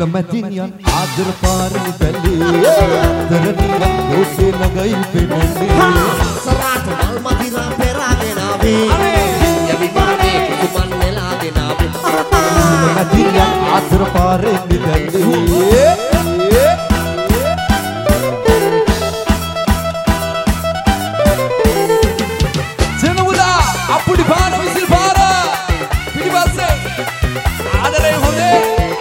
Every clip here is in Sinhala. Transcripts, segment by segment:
මැදිනියන් ආදර පාරේ පැලේ දරණියක් ලෝකේ ළඟයි පෙනෙන්නේ සරාට මල් මදිරා පෙරාගෙන ආවේ යවිමානේ කුමන් නෙලාගෙන ආවේ මැදිනියන් ආදර පාරේ පැලේ සෙනමුදා අපුඩි පාර විසිල් පාර පිටිපස්සේ ආදරේ හොඳේ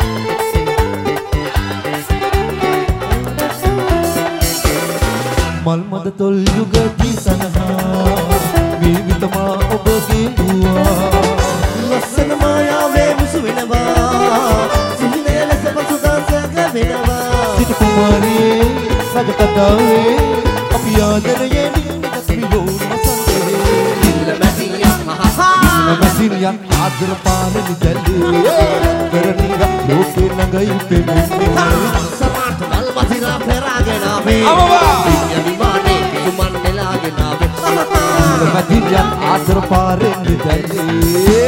මල් මද තොල් යුගදී සනහා විවිතමා ඔබගේ දුවා ලස්සන මායාවේ මුසු වෙනවා සිහිනය ලෙස පසුදාසක වෙනවා සිටු කුමාරී රජකතාවේ අපි ආදරයෙන් ඉඳපියෝ මසන්තේ ඉල්ල මැදිනියන් මැදිනියන් ආදර පාරේ දැල්ලේ දරණියක් ලෝකේ ළඟයි පෙනෙන්නේ සරාට මල් මදිරා පෙරාගෙන ආවේ යවිමානේ කුමන් නෙලාගෙන ආවේ මැදිනියන් ආදර පාරේ දැල්ලේ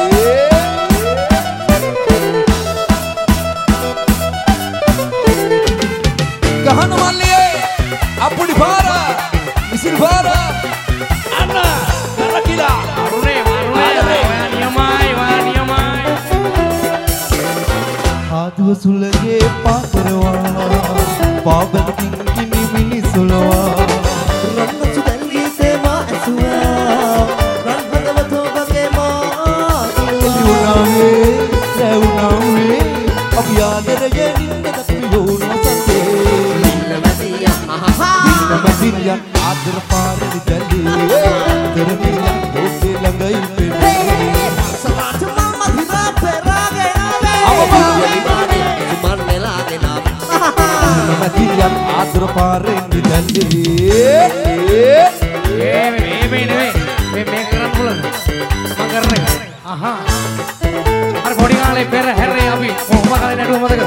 ගහන මල්ලියේ අපුඩි පාර විසිල් පාර අන්න කරකිලා අරුනේ නියමයි ආදුව සුලගේ පාතරවා පාබලකින් කිනි මිනිසුලවා රන්න සුදල්ගේ තේමා ඇසුවා රන් හදවතෝ වගේ මා එළියුණාවේ රැවුණාවේ අපි ආදරයෙන් ඉඳපියෝ මසන්තේ මැදිනියන් ආදර පාරේ දැල්ලේ දරණියක් ලෝකේ ළඟයි පෙනෙන්නේ සරාට මල් මදිරා පෙරාගෙන ආවේ යවිමානේ කුමන් නෙලාගෙන ආවේ මැදිනියන් ආදර පාරේ දැල්ලේ මේ කරන්න පුළුවන් මම කරන්නේ අර පොඩි කාලේ පෙර හැරේ අපි කොහොම කාලේ නඩුව මතකද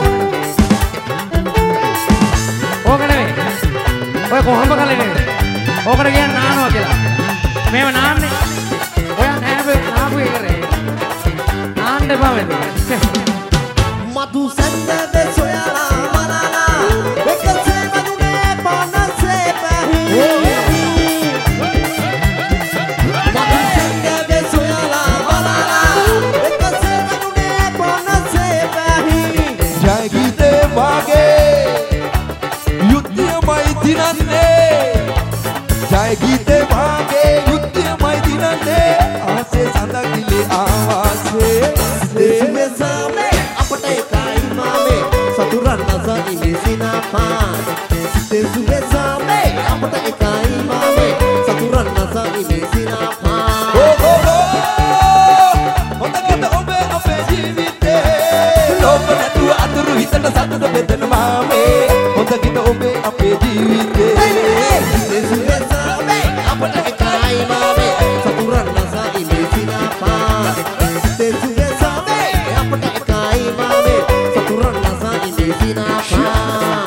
ඕක නෙවෙයි ඔය කොහොම කාලේ නෙවෙයි ඕකට කියන්නේ නානවා කියලා මේව නාන්නේ ඔයා නාපු එකරේ නාන්න එපා මෙතන මතු සැන්දේ සොයලා මනලා එකසේ වදුනේ පනසේ පැහි මතු සැන්දේ සොයලා මනලා එකසේ වදුනේ පනසේ පැහි ජය ගීතේ වාගේ යුද්ධයමයි දිනන්නේ ජය ගීතේ වාගේ යුද්ධයමයි දිනන්නේ ආසේ සඳකිලි ආවාසේ දෙසුමේ සාමේ අපට එකයි මාමේ සතුරන් නැසයි විසිනා පාන දෙසුමේ සාමේ අපට එකයි මාමේ සතුරන් නැසයි විසිනා පාන හොඳකට ඔබේ අපේ ජීවිතේ ලෝක නැතුව අතුරු හිතට සතුට බෙදන මාමේ හොඳකට ඔබේ අපේ ජීවිතේ දෙසුමේ සාමේ අපට එකයි මාමේ සතුරන් නැසයි විසිනා පාන දෙසුමේ සාමේ අපට එකයි මාමේ සතුරන් නැසයි විසිනා පාන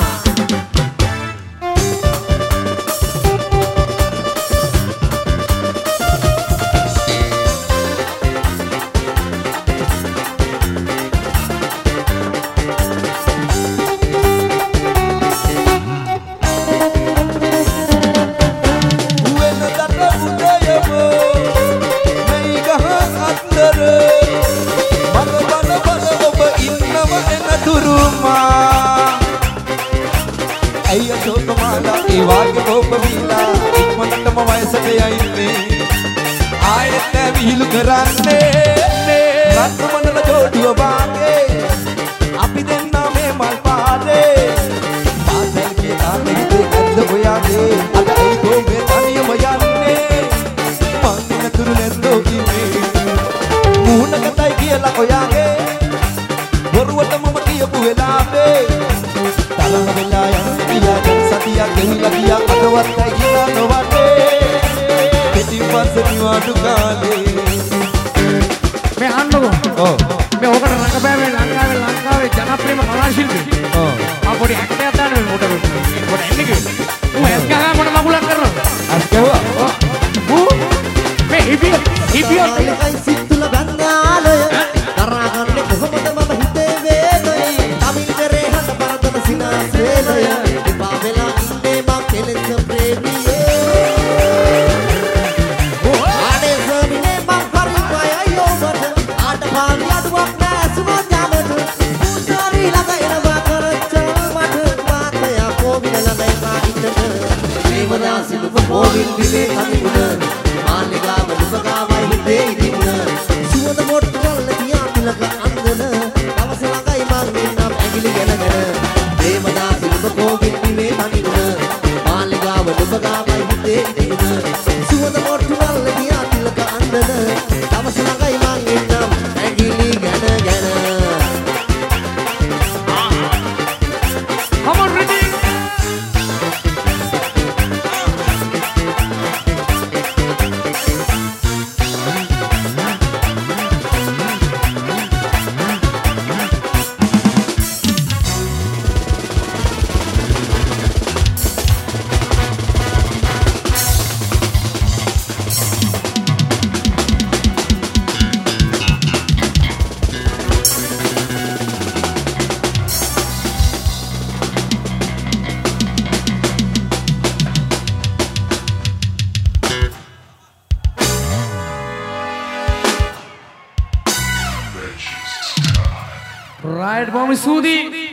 වාගේ කෝප වීලා ඉක්මනටම වයසට යන්නේ ආයෙත් විහිළු කරන්නේ රත්මනල ජෝඩුව වාගේ අපි දෙන්න මේ මල් පාරේ ආසල් කියලා හිතේ ඇද්ද හොයාගේ අද ඒ කෝපේ තනියම යන්නේ මං නතුරු නැද්දෝ ඉන්නේ මූණකටයි කියලා ඔයාගේ බොරුවට මම කියපු වෙලාවේ තලන වෙලා යන්නේ පියාගෙන් සතියක් ගෙවිලා ගියා අදවත්යි කියලා නොවන්නේ පිටිපස්ස නිවාඩු කාලේ මේ අහන්නකෝ මේ ඕකට රංගපෑමේ ලංකාවේ ජනප්‍රියම කලා ශිල්පී පොඩි ඇක්ටර් දාන්න මේ මොකට එන්නේ කිව්වේ ඌ ඇස් ගහලා මොන මගුලක් කරනවද අස් ගැහුවා ඌ මේ හිපියෝ සිත්තුල ගන්නාලය දරාගන්නේ කොහොමද මම හිතේ වේදයි තමිල් තිලක අන්දන දවස ළඟයි මං ඉන්නම් ඇඟිලි ගැනගෙන දේවදා සිල්ව කෝගෙන් පිවේ තනින්න මාලිගාව නුඹගාවයි හිතේ ඉතින සුවඳ මොට්ටු වල්ල ගියා තිලක අන්දන දවස ළඟයි මං ඉන්නම් ඇඟිලි ගැනගෙන Come on, ready? Right, Mami Sudi.